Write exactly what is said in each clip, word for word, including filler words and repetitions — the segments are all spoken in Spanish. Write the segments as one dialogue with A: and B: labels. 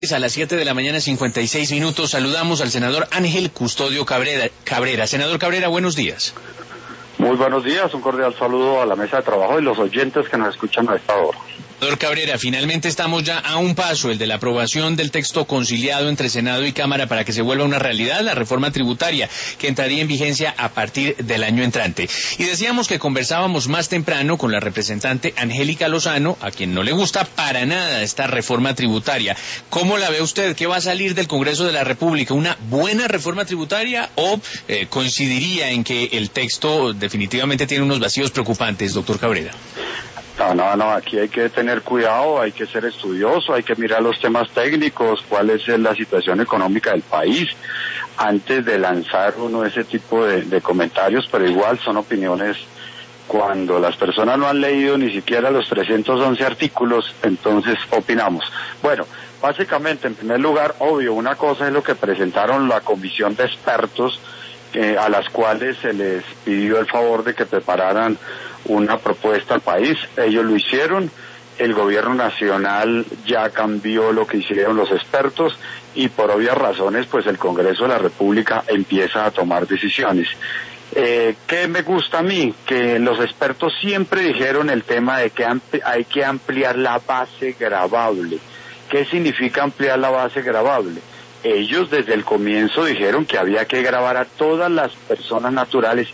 A: A las siete de la mañana, cincuenta y seis minutos, saludamos al senador Ángel Custodio Cabrera. Cabrera. Senador Cabrera, buenos días.
B: Muy buenos días, un cordial saludo a la mesa de trabajo y los oyentes que nos escuchan a esta hora.
A: Senador Cabrera, finalmente estamos ya a un paso, el de la aprobación del texto conciliado entre Senado y Cámara para que se vuelva una realidad la reforma tributaria, que entraría en vigencia a partir del año entrante. Y decíamos que conversábamos más temprano con la representante Angélica Lozano, a quien no le gusta para nada esta reforma tributaria. ¿Cómo la ve usted? ¿Qué va a salir del Congreso de la República? ¿Una buena reforma tributaria o eh, coincidiría en que el texto definitivamente tiene unos vacíos preocupantes, doctor Cabrera?
B: No, no, no, aquí hay que tener cuidado, hay que ser estudioso, hay que mirar los temas técnicos, cuál es la situación económica del país, antes de lanzar uno ese tipo de, de comentarios, pero igual son opiniones. Cuando las personas no han leído ni siquiera los trescientos once artículos, entonces opinamos. Bueno, básicamente, en primer lugar, obvio, una cosa es lo que presentaron la comisión de expertos, eh, a las cuales se les pidió el favor de que prepararan una propuesta al país. Ellos lo hicieron, el gobierno nacional ya cambió lo que hicieron los expertos y por obvias razones pues el Congreso de la República empieza a tomar decisiones. Eh, ¿Qué me gusta a mí? Que los expertos siempre dijeron el tema de que hay que ampliar la base gravable. ¿Qué significa ampliar la base gravable? Ellos desde el comienzo dijeron que había que gravar a todas las personas naturales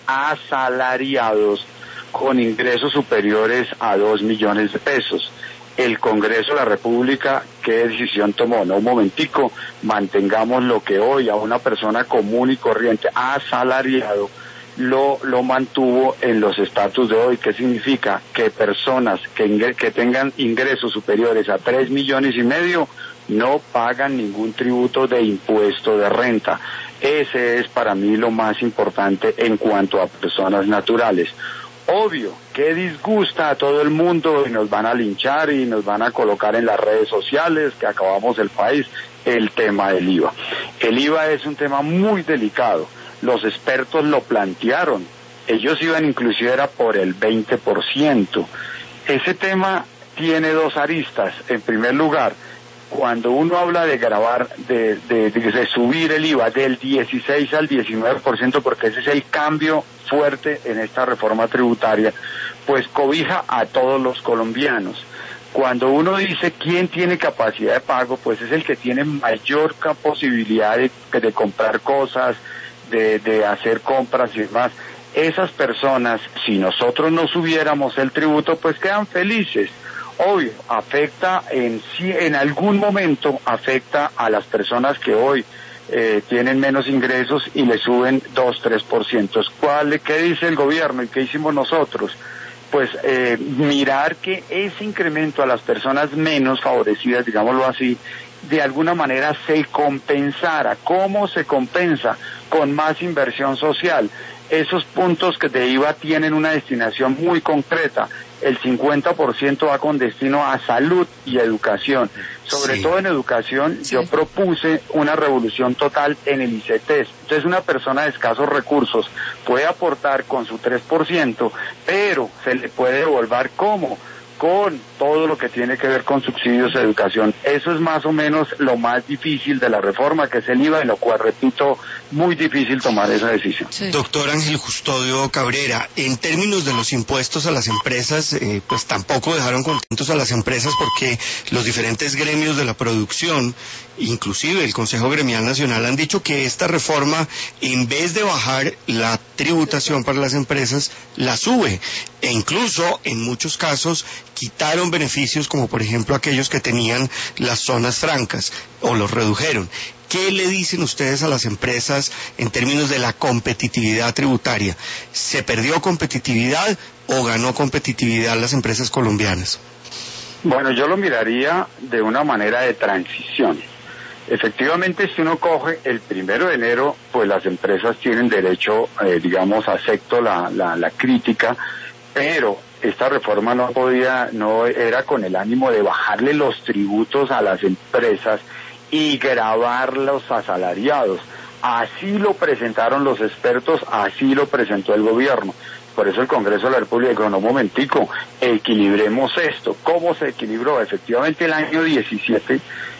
B: asalariados con ingresos superiores a dos millones de pesos. El Congreso de la República, ¿qué decisión tomó? No, un momentico, mantengamos lo que hoy a una persona común y corriente asalariado lo, lo mantuvo en los estatus de hoy. ¿Qué significa? Que personas que, ingre, que tengan ingresos superiores a tres millones y medio no pagan ningún tributo de impuesto de renta. Ese es para mí lo más importante en cuanto a personas naturales. Obvio, que disgusta a todo el mundo y nos van a linchar y nos van a colocar en las redes sociales que acabamos el país, el tema del I V A. El I V A es un tema muy delicado, los expertos lo plantearon, ellos iban inclusive era por el veinte por ciento. Ese tema tiene dos aristas. En primer lugar, cuando uno habla de gravar, de, de, de, de subir el I V A del dieciséis al diecinueve por ciento, porque ese es el cambio fuerte en esta reforma tributaria, pues cobija a todos los colombianos. Cuando uno dice quién tiene capacidad de pago, pues es el que tiene mayor posibilidad de, de comprar cosas, de, de hacer compras y demás. Esas personas, si nosotros no subiéramos el tributo, pues quedan felices. Obvio, afecta en sí, en algún momento afecta a las personas que hoy eh, tienen menos ingresos y le suben dos, tres por ciento. ¿Cuál, qué dice el gobierno y qué hicimos nosotros? Pues eh, mirar que ese incremento a las personas menos favorecidas, digámoslo así, de alguna manera se compensara. ¿Cómo se compensa? Con más inversión social. Esos puntos que de I V A tienen una destinación muy concreta. El cincuenta por ciento va con destino a salud y educación. Sobre sí. todo en educación, sí. Yo propuse una revolución total en el I C E T E S. Entonces, una persona de escasos recursos puede aportar con su tres por ciento, pero se le puede devolver ¿cómo? Con todo lo que tiene que ver con subsidios de educación. Eso es más o menos lo más difícil de la reforma, que es el I V A, en lo cual, repito, muy difícil tomar esa decisión.
C: Sí. Doctor Ángel Custodio Cabrera, en términos de los impuestos a las empresas, eh, pues tampoco dejaron contentos a las empresas porque los diferentes gremios de la producción, inclusive el Consejo Gremial Nacional, han dicho que esta reforma, en vez de bajar la tributación para las empresas, la sube. E incluso, en muchos casos, quitaron beneficios como por ejemplo aquellos que tenían las zonas francas o los redujeron. ¿Qué le dicen ustedes a las empresas en términos de la competitividad tributaria? ¿Se perdió competitividad o ganó competitividad las empresas colombianas?
B: Bueno, yo lo miraría de una manera de transición. Efectivamente, si uno coge el primero de enero, pues las empresas tienen derecho, eh, digamos, acepto la, la, la crítica, pero esta reforma no podía, no era con el ánimo de bajarle los tributos a las empresas y gravar los asalariados. Así lo presentaron los expertos, así lo presentó el gobierno. Por eso el Congreso de la República dijo, no, un momentico, equilibremos esto. ¿Cómo se equilibró? Efectivamente, el año diecisiete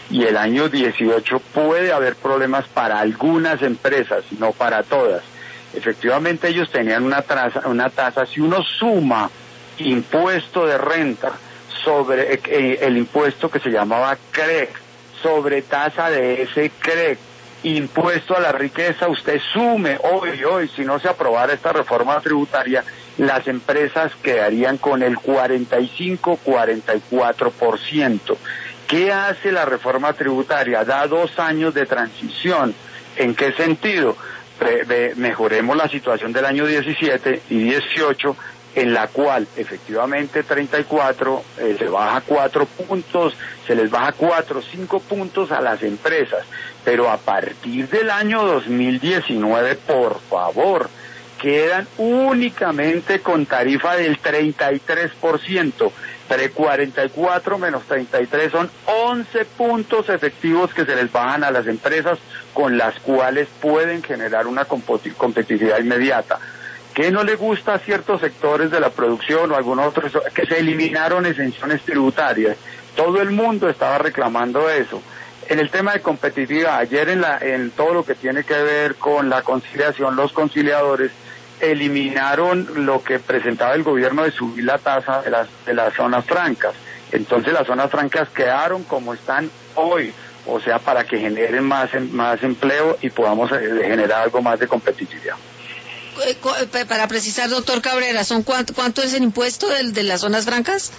B: y el año dieciocho puede haber problemas para algunas empresas, no para todas. Efectivamente ellos tenían una tasa, una tasa, si uno suma impuesto de renta sobre eh, el impuesto que se llamaba C R E C, sobre tasa de ese C R E C, impuesto a la riqueza, usted sume hoy, hoy, si no se aprobara esta reforma tributaria, las empresas quedarían con el cuarenta y cinco, cuarenta y cuatro por ciento. ¿Qué hace la reforma tributaria? Da dos años de transición. ¿En qué sentido? Pre- de, mejoremos la situación del año diecisiete y dieciocho, en la cual efectivamente treinta y cuatro eh, se baja cuatro puntos, se les baja cuatro, cinco puntos a las empresas, pero a partir del año dos mil diecinueve, por favor, quedan únicamente con tarifa del treinta y tres por ciento, entre cuarenta y cuatro menos treinta y tres son once puntos efectivos que se les bajan a las empresas, con las cuales pueden generar una competitividad inmediata. ¿Qué no le gusta a ciertos sectores de la producción o algunos otros? Que se eliminaron exenciones tributarias. Todo el mundo estaba reclamando eso. En el tema de competitividad, ayer en, la, en todo lo que tiene que ver con la conciliación, los conciliadores eliminaron lo que presentaba el gobierno de subir la tasa de las, de las zonas francas. Entonces las zonas francas quedaron como están hoy, o sea, para que generen más, más empleo y podamos generar algo más de competitividad.
D: Para precisar, doctor Cabrera, ¿son cuánto, cuánto es el impuesto del, de las zonas francas?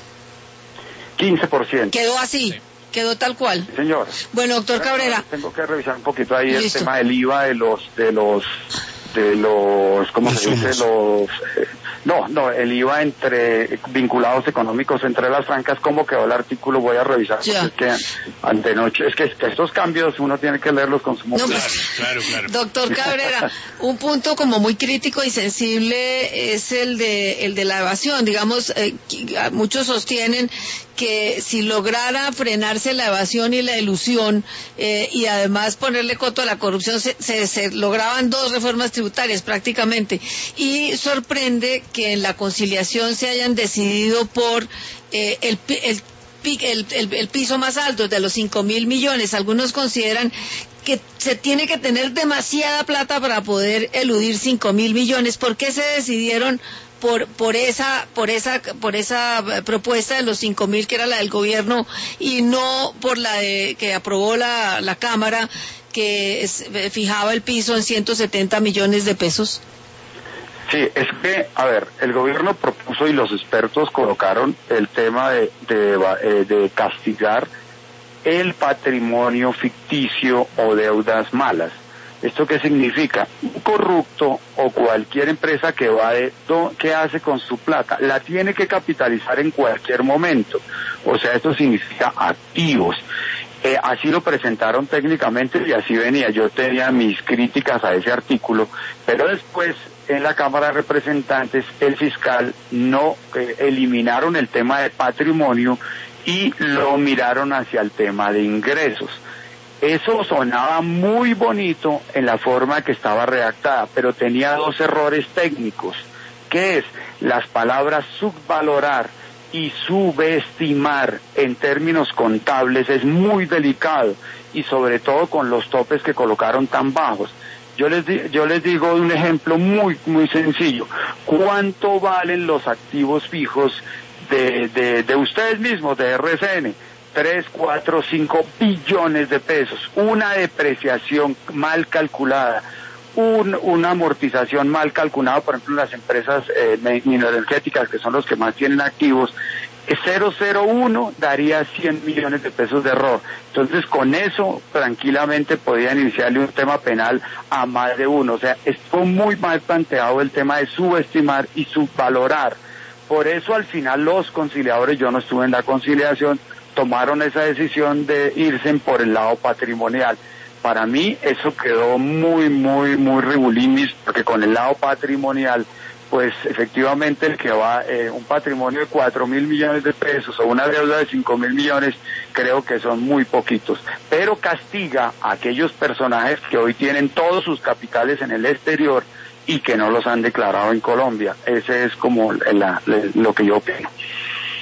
B: quince por ciento.
D: Quedó así, sí. Quedó tal cual.
B: Sí, señor.
D: Bueno, doctor Cabrera.
B: Tengo que revisar un poquito ahí
D: Listo.
B: El tema del I V A de los, de los, de los, ¿cómo se dice? Los, eh, no, no, el I V A entre vinculados económicos entre las francas, ¿cómo quedó el artículo? Voy a revisar.
D: Ya.
B: Es que antenoche, es que, es que estos cambios uno tiene que leerlos con su
D: No,
A: Claro,
D: pues,
A: claro, claro.
D: Doctor Cabrera, un punto como muy crítico y sensible es el de el de la evasión. Digamos, eh, muchos sostienen que si lograra frenarse la evasión y la elusión eh, y además ponerle coto a la corrupción, se, se, se lograban dos reformas tributarias prácticamente. Y sorprende que en la conciliación se hayan decidido por eh, el, el El, el, el piso más alto de los cinco mil millones. Algunos consideran que se tiene que tener demasiada plata para poder eludir cinco mil millones. ¿Por qué se decidieron por por esa por esa por esa propuesta de los cinco mil, que era la del gobierno, y no por la de que aprobó la la Cámara, que es, fijaba el piso en ciento setenta millones de pesos?
B: Sí, es que, a ver, el gobierno propuso y los expertos colocaron el tema de, de, de castigar el patrimonio ficticio o deudas malas. ¿Esto qué significa? Un corrupto o cualquier empresa que va de, ¿qué hace con su plata? La tiene que capitalizar en cualquier momento. O sea, esto significa activos. Eh, así lo presentaron técnicamente y así venía. Yo tenía mis críticas a ese artículo, pero después en la Cámara de Representantes el fiscal no eh, eliminaron el tema de patrimonio y lo miraron hacia el tema de ingresos. Eso sonaba muy bonito en la forma que estaba redactada, pero tenía dos errores técnicos, que es las palabras subvalorar y subestimar en términos contables es muy delicado, y sobre todo con los topes que colocaron tan bajos. Yo les, di, yo les digo un ejemplo muy muy sencillo. ¿Cuánto valen los activos fijos de, de, de ustedes mismos, de R C N? tres, cuatro, cinco billones de pesos. Una depreciación mal calculada, un, una amortización mal calculada, por ejemplo, en las empresas eh, mineroenergéticas, que son los que más tienen activos, cero cero uno daría cien millones de pesos de error. Entonces, con eso tranquilamente podían iniciarle un tema penal a más de uno. O sea, estuvo muy mal planteado el tema de subestimar y subvalorar. Por eso, al final, los conciliadores, yo no estuve en la conciliación, tomaron esa decisión de irse por el lado patrimonial. Para mí eso quedó muy, muy, muy regulinis, porque con el lado patrimonial, pues efectivamente el que va, eh, un patrimonio de cuatro mil millones de pesos o una deuda de cinco mil millones, creo que son muy poquitos. Pero castiga a aquellos personajes que hoy tienen todos sus capitales en el exterior y que no los han declarado en Colombia. Ese es como la, la, lo que yo opino.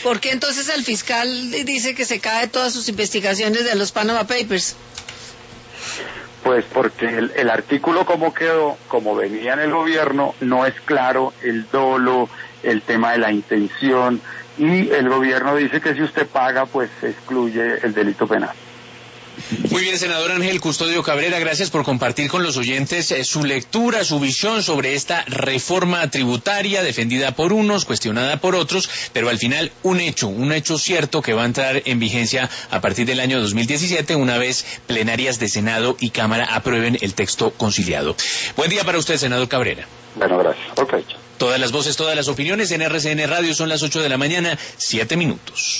D: ¿Por qué entonces el fiscal dice que se cae todas sus investigaciones de los Panama Papers?
B: Pues porque el, el artículo como quedó, como venía en el gobierno, no es claro el dolo, el tema de la intención, y el gobierno dice que si usted paga, pues se excluye el delito penal.
A: Muy bien, senador Ángel Custodio Cabrera, gracias por compartir con los oyentes eh, su lectura, su visión sobre esta reforma tributaria defendida por unos, cuestionada por otros, pero al final un hecho, un hecho cierto que va a entrar en vigencia a partir del año dos mil diecisiete, una vez plenarias de Senado y Cámara aprueben el texto conciliado. Buen día para usted, senador Cabrera.
B: Bueno, gracias. Ok.
A: Todas las voces, todas las opiniones en R C N Radio, son las ocho de la mañana, siete minutos.